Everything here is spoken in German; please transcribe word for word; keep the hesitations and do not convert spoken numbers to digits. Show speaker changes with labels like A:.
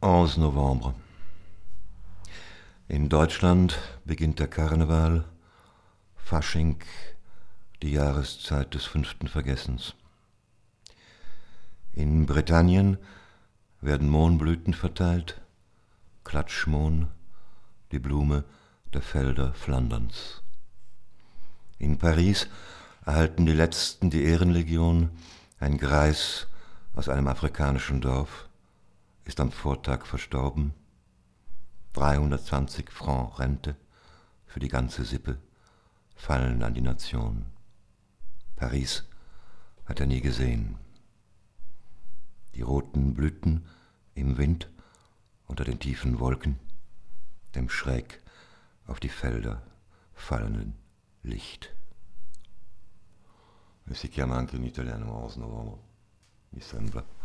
A: onze November. In Deutschland beginnt der Karneval, Fasching, die Jahreszeit des fünften Vergessens. In Britannien werden Mohnblüten verteilt, Klatschmohn, die Blume der Felder Flanderns. In Paris erhalten die Letzten die Ehrenlegion, ein Greis aus einem afrikanischen Dorf, ist am Vortag verstorben. dreihundertzwanzig Francs Rente für die ganze Sippe fallen an die Nation. Paris hat er nie gesehen. Die roten Blüten im Wind unter den tiefen Wolken, dem schräg auf die Felder fallenden Licht. E si chiama anche in italiano onze November, mi sembra.